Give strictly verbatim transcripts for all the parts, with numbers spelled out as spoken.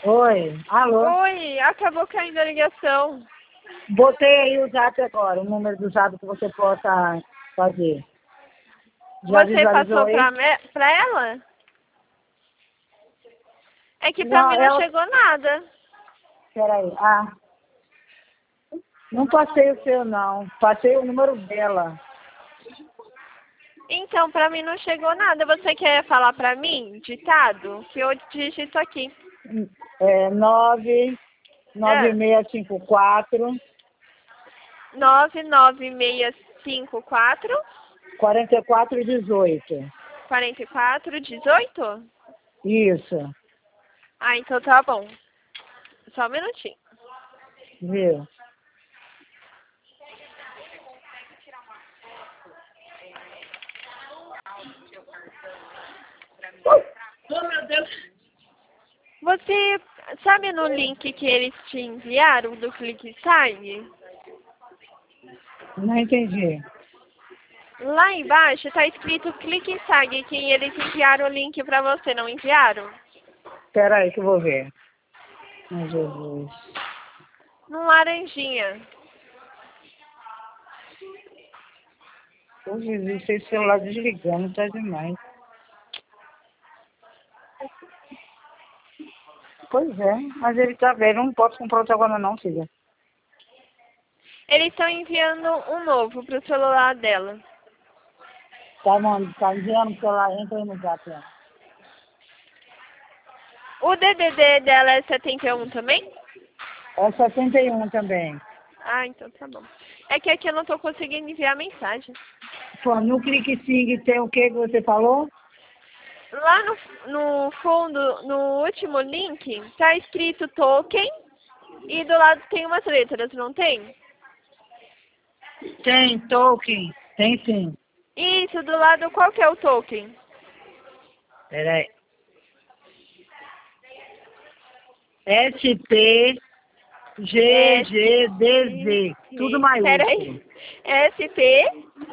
Oi, alô? Oi, acabou caindo a ligação. Botei aí o zap agora, o número do zap que você possa fazer. Já Você visualizou passou aí? pra, me... pra ela? É que pra Não, mim não ela... chegou nada. Peraí, ah... Não passei o seu, não. Passei o número dela. Então, pra mim não chegou nada. Você quer falar pra mim, ditado? Que eu digito aqui. É nove nove É. seis cinco quatro nove nove seis cinco quatro quatro quatro um oito. quatro quatro dezoito? Isso, Ah, então tá bom. Só um minutinho. viu? Oh, meu Deus! Você sabe no link que eles te enviaram do ClickSign? Não entendi. Lá embaixo tá escrito ClickSign, que eles enviaram o link pra você, não enviaram? Espera aí que eu vou ver. Ai, Jesus. No laranjinha. Ô, Jesus, esse celular desligando tá demais. Pois é, mas ele tá velho, não posso comprar outro agora não, filha. Eles estão enviando um novo pro celular dela. Tá, mano, tá enviando o celular, entra aí no zap, ó. O D D D dela é setenta e um também? É setenta e um também. Ah, então tá bom. É que aqui eu não tô conseguindo enviar mensagem. Pô, no Clique Sig tem o que que você falou? Lá no, no fundo, no último link, tá escrito token e do lado tem umas letras, não tem? Tem, token. Tem sim. Isso, do lado, qual que é o token? Peraí. S P G G D Z. Tudo maiúsculo. Peraí. S P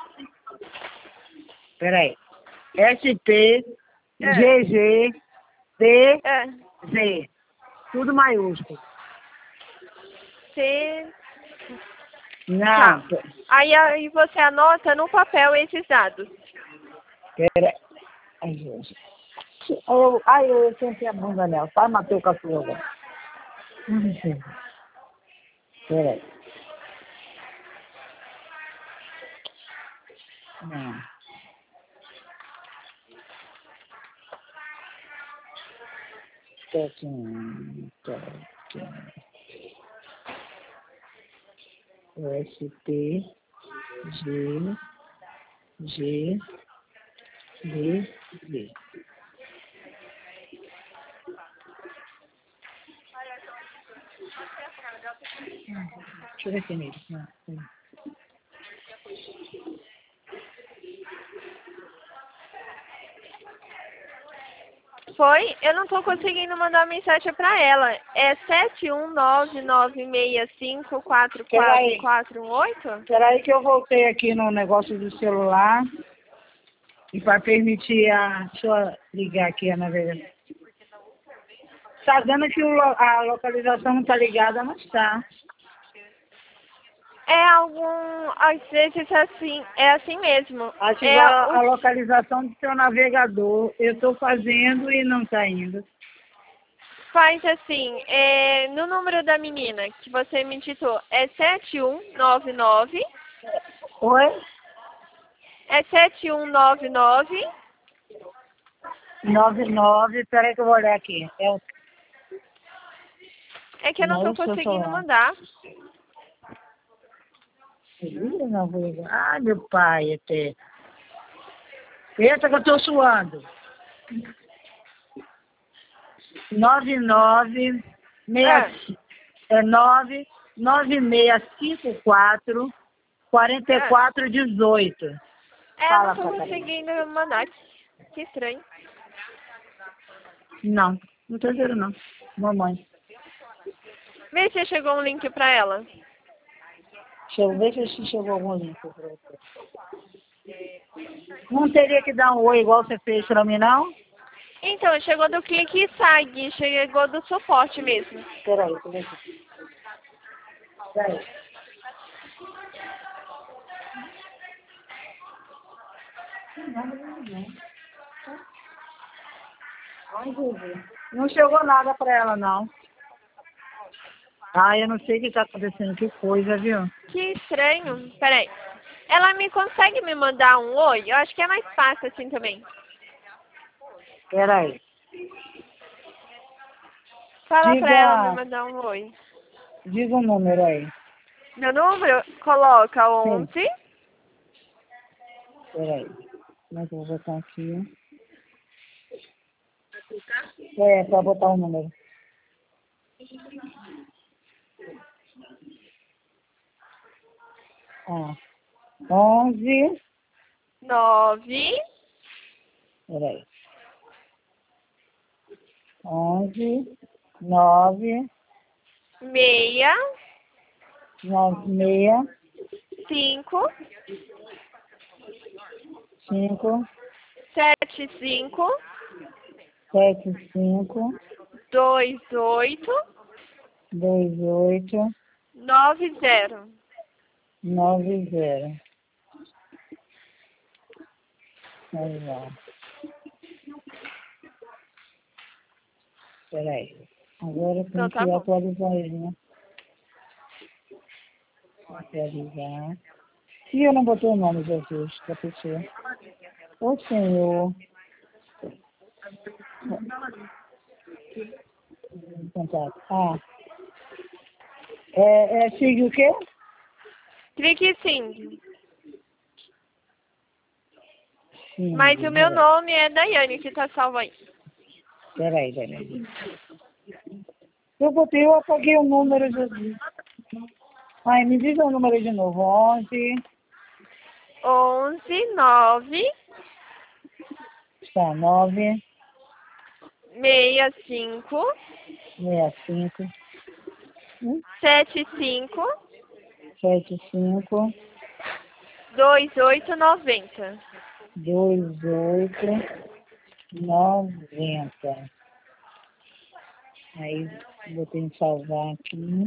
Peraí. S P É, G G D é, Z. Tudo maiúsculo. C. Não. Tá. Aí, aí você anota no papel esses dados. Peraí. Ai, gente. Eu, ai, eu senti a bunda nela. Vai matar o cachorro agora. Ai, gente. Peraí. Não. Toquinho. Toquinho. S P G G D Z. Deixa eu ver aqui nele. Não, não. Foi? Eu não tô conseguindo mandar mensagem pra ela. É sete um nove nove seis cinco quatro quatro Peraí. quatro um oito? Peraí que eu voltei aqui no negócio do celular. E para permitir a... Deixa eu ligar aqui a navegação. Tá dando que o lo- a localização não tá ligada, mas tá. É algum. Às vezes é assim, é assim mesmo. É Ativar a o, localização do seu navegador. Eu tô fazendo e não tá indo. faz assim, é, no número da menina que você me digitou, é sete um nove nove. Oi? É sete um nove nove. nove nove, peraí que eu vou olhar aqui. É o... É que eu não Não é tô o seu conseguindo celular. mandar. Ih, não vou ligar. Ai, meu pai, até. Eita que eu tô suando. nove nove É, seis é nove nove seis cinco quatro quatro é. quatro um oito. É, eu não Fala, tô Catarina. conseguindo mandar. Que estranho. Não, não tô vendo não. Mamãe. Vê se chegou um link pra ela. Deixa eu ver se chegou algum link pra você. Não teria que dar um oi igual você fez pra mim, não? Então, chegou do clique e sai, chegou do suporte mesmo. Peraí, peraí. Peraí. Não chegou nada pra ela, não. Ah, eu não sei o que tá acontecendo, que coisa, viu? Que estranho. Peraí. Ela me consegue me mandar um oi? Eu acho que é mais fácil assim também. Peraí. Fala pra ela me Diga, mandar um oi. diga o número aí. Meu número, coloca Sim. onze. Peraí. Como é que eu vou botar aqui? É, pra botar o número. Ah. Onze. nove. Peraí. Onze. Nove. Meia. Nove, meia. Cinco. Cinco. Sete, cinco. Sete, cinco. Dois, oito. Dois, oito. Nove, zero. Nove, zero. Vamos lá. Peraí. Agora eu Então tenho tá que bom. atualizar ele, né? Atualizar. E eu não botei o nome, Jesus, da pessoa. Ô, Senhor. Contato. Ah. É, é, siga o quê? Clique sim. Sim, Mas o meu peraí. nome é Daiane, que tá salvo aí. Peraí, peraí. Eu botei, eu apaguei o número, Jesus. Ai, me diz o número de novo. Onze. Onze, nove, Está, nove. meia, cinco, Meia, cinco. Hum? sete, cinco, Sete, cinco. dois, oito, noventa. Dois, oito. Noventa. Aí, botei em salvar aqui.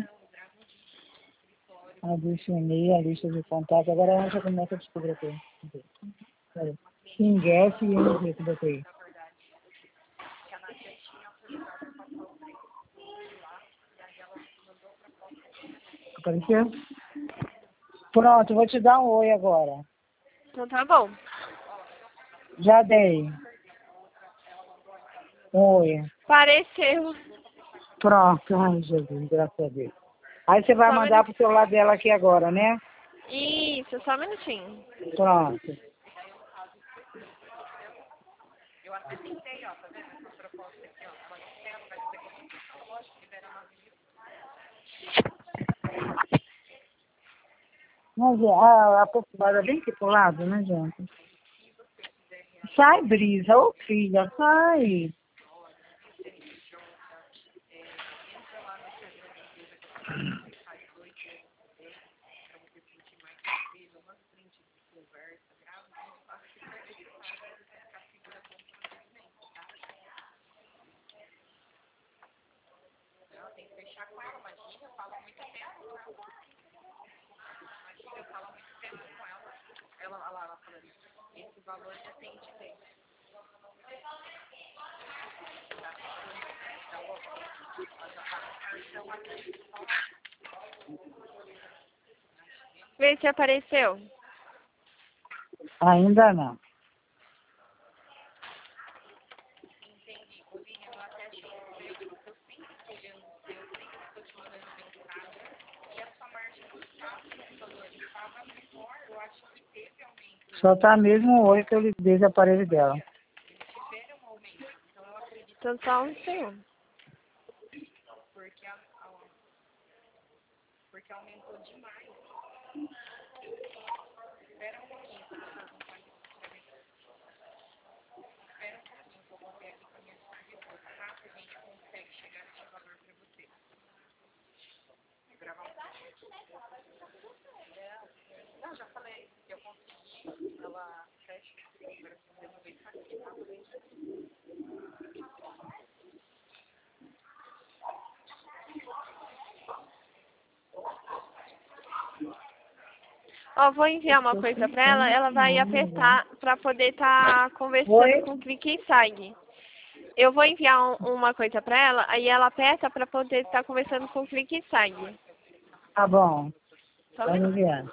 Adicionei a lista de contatos. Agora onde eu começo a descobrir aqui. Peraí. Xinguete e M G que eu botei. Apareceu? Pronto, vou te dar um oi agora. Então tá bom. Já dei. Um oi. Pareceu. Pronto. Ai, Jesus, graças a Deus. Aí você vai Só um mandar pro minutinho. celular dela aqui agora, né? Isso, só um minutinho. Pronto. Mas a, a perfumada vem aqui pro lado, né, gente? Sai, Brisa. Ô, filha, sai. Vê se apareceu. Ainda não. Só tá mesmo o oi que eu lhe dei do aparelho dela. Então só um segundo. Ó, vou enviar uma coisa pra ela, ela vai apertar pra poder estar conversando Oi? com o Clique e Segue. Eu vou enviar um- uma coisa pra ela, aí ela aperta pra poder estar conversando com o Clique e Segue. Tá bom. Só um Pode minuto. enviar.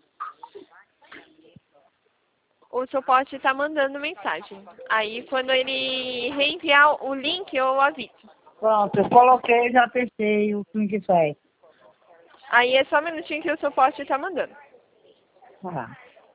O suporte tá mandando mensagem. Aí quando ele reenviar o link, eu aviso. Pronto, eu coloquei, já apertei o link sai. Aí é só um minutinho que o suporte tá mandando. Tá.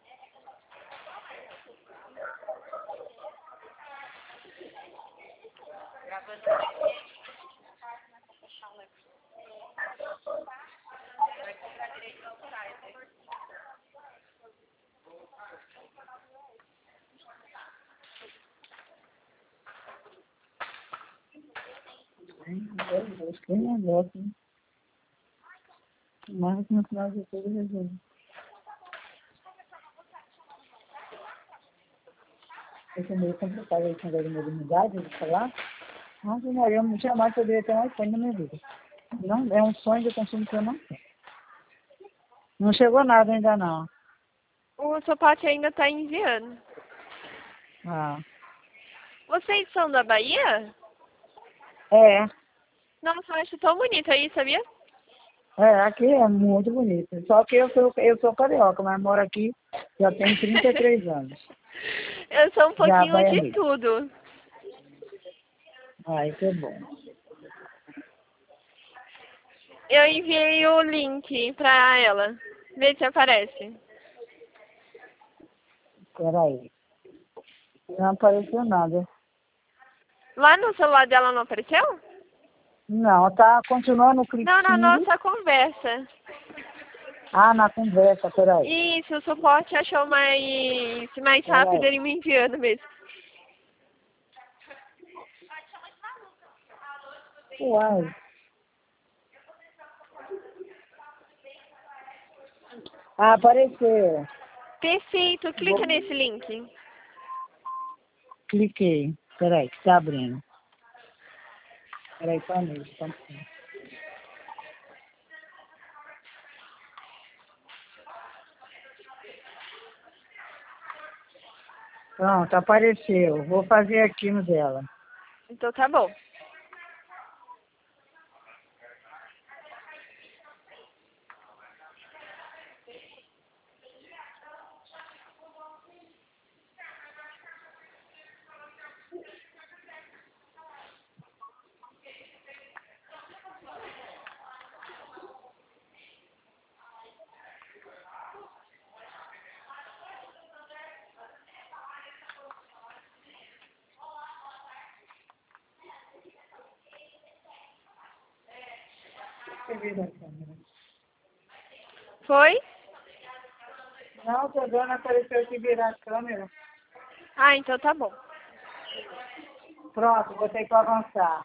Meu Deus, que negócio, hein? Mas no final de tudo resolve. Esse é meio complicado esse negócio de modernidade, de falar. Nossa, Maria, eu não jamais poderia ter um iPhone na minha vida. Não, é um sonho de consumo que eu não tenho. Não chegou nada ainda não. O suporte ainda tá enviando. Ah. Vocês são da Bahia? É, Nossa, eu acho tão bonito aí, sabia? é, aqui é muito bonito. Só que eu sou, eu sou carioca, mas moro aqui já tem trinta e três anos. Eu sou um Já pouquinho de baianês. tudo. Ah, isso é bom. Eu enviei o link pra ela. Vê se aparece. Peraí. Não apareceu nada. Lá no celular dela não apareceu? Não, tá continuando o Não, na cliquinho. nossa conversa. Ah, na conversa, peraí. Isso, o suporte achou mais, mais rápido Peraí. ele me enviando mesmo. Uai. Ah, apareceu. Perfeito, clica nesse link. Cliquei. Peraí, que tá abrindo. Peraí, só um minuto, só um pouquinho. Pronto, apareceu. Vou fazer aqui no dela. Então tá bom. Foi? Não, tô dando, apareceu que virar a câmera. Ah, então tá bom. Pronto, vou ter que avançar.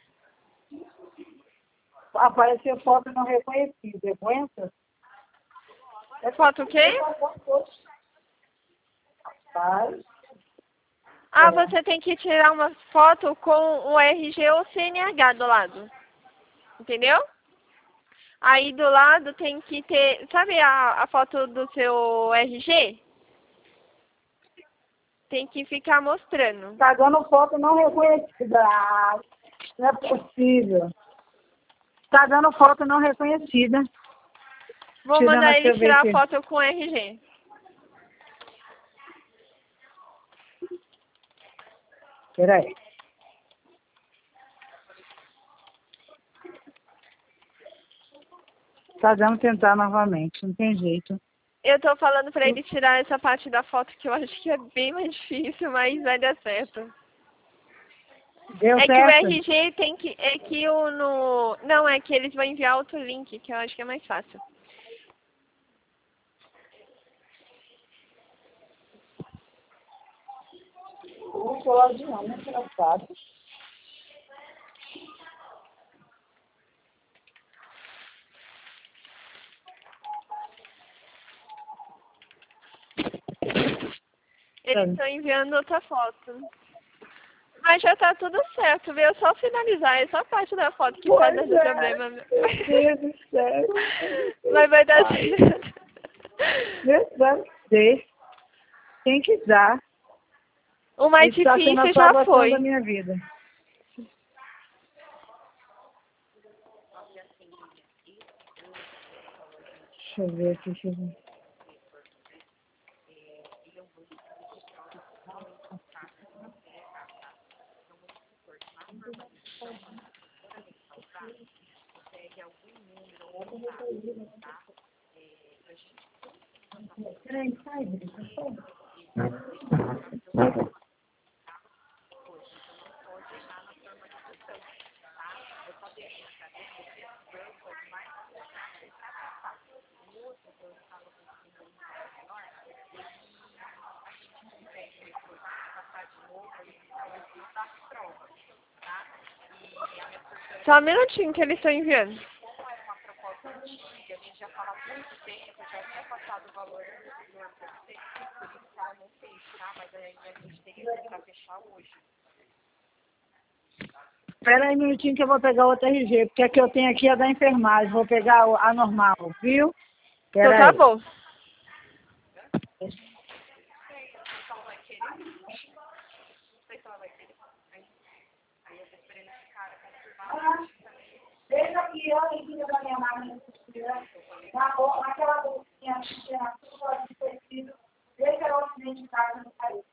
Apareceu foto não reconhecida. Aguenta? Foto o quê? Faz. Ah, você tem que tirar uma foto com o R G ou C N H do lado. Entendeu? Aí do lado tem que ter... Sabe a, a foto do seu R G? Tem que ficar mostrando. Tá dando foto não reconhecida. Ah, não é possível. Tá dando foto não reconhecida. Vou Tirando, mandar deixa ele eu ver tirar a aqui. foto com R G. Peraí. Tá dando tentar novamente, não tem jeito. Eu tô falando pra ele tirar essa parte da foto que eu acho que é bem mais difícil, mas vai dar certo. Deu É que o certo? R G tem que... É que o no... Não, é que eles vão enviar outro link, que eu acho que é mais fácil. Vou falar de nome, engraçado. Eles estão enviando outra foto. Mas já tá tudo certo, viu? É só finalizar, é só a parte da foto que tá dando problema. Meu Deus do céu. Mas vai dar certo. Deve ser. Tem que dar. O mais Isso tá sendo a difícil já salvação foi. da minha vida. Deixa eu ver aqui. Deixa eu ver. Peraí, sai, Brita, sai. Só um minutinho que eles estão enviando. Espera aí um minutinho que eu vou pegar outra R G, porque a que eu tenho aqui é da enfermagem. Vou pegar a normal, viu? Então Espera tá aí. bom. Deixa aqui, olha em cima da minha máquina de costura, na, naquela bolsinha que tinha tudo de tecido, deixa ela acidente de casa no país.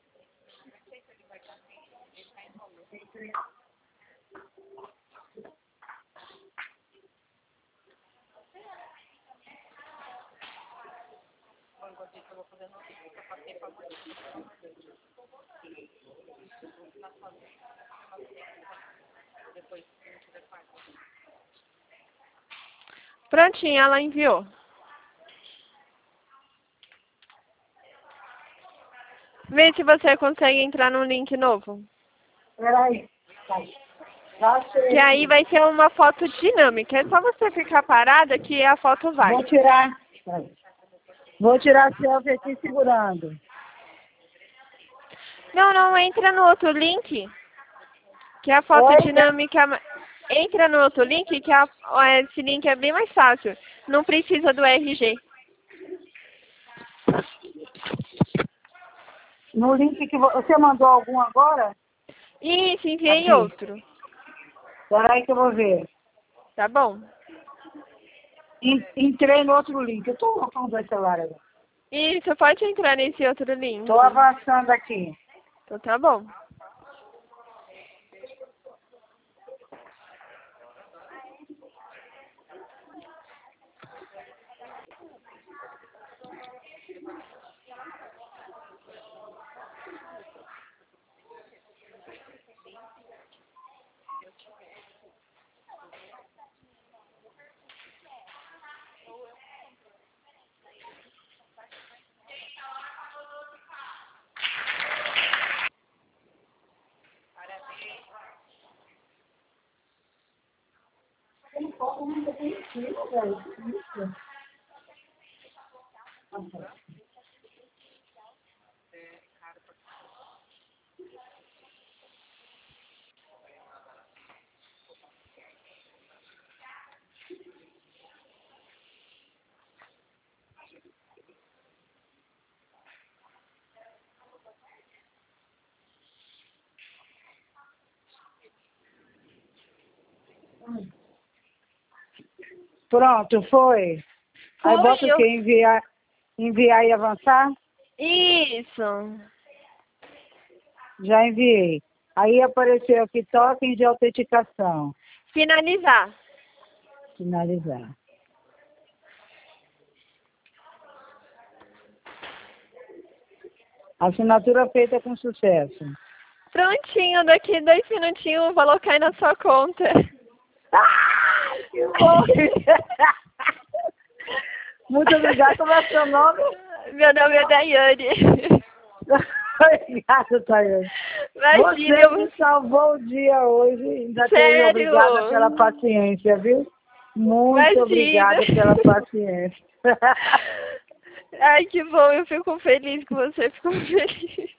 Prontinho, ela enviou. Vê se você consegue entrar no link novo. Espera aí. Já sei. Que aí vai ser uma foto dinâmica. É só você ficar parada que a foto vai. Vou tirar. Vou tirar a selfie aqui segurando. Não, não, entra no outro link. Que a foto Oi? dinâmica... Entra no outro link que a, esse link é bem mais fácil. Não precisa do R G. No link que vo- você mandou algum agora? Isso, enviei Aqui. outro. Espera aí que eu vou ver. Tá bom? En- Entrei no outro link. Eu estou colocando dois celulares agora. Isso, pode entrar nesse outro link. Estou avançando aqui. Então tá bom. Pronto, foi. Aí Foi, bota o eu... quê? Enviar, enviar e avançar? Isso. Já enviei. Aí apareceu aqui token de autenticação. Finalizar. Finalizar. Assinatura feita com sucesso. Prontinho, daqui dois minutinhos o valor cai na sua conta. Ah, que bom! Muito obrigada. Como é seu nome? Meu nome é Daiane. Obrigada, Tayane. Imagina, Você eu... me salvou o dia hoje. Ainda tenho Sério? obrigada pela paciência, viu? Muito Imagina. obrigada pela paciência. Ai, que bom, eu fico feliz que você ficou feliz.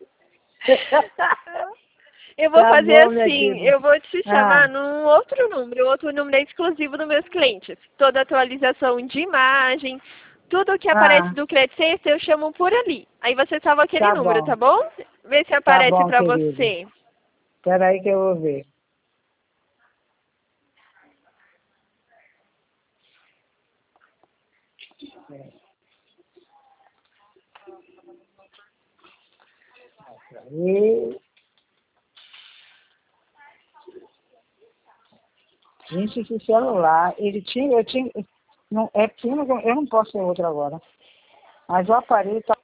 Eu vou Tá fazer bom, minha assim, querida. eu vou te chamar Ah. num outro número, o outro número é exclusivo dos meus clientes. Toda atualização de imagem, Tudo que aparece Ah. do Credit Sexta eu chamo por ali. Aí você salva aquele Tá número, bom. tá bom? Vê se aparece bom, pra querido. você. Espera aí que eu vou ver. Aí. Gente, esse celular, ele tinha, eu tinha, não, é porque eu não, eu não posso ter outro agora. Mas o aparelho tá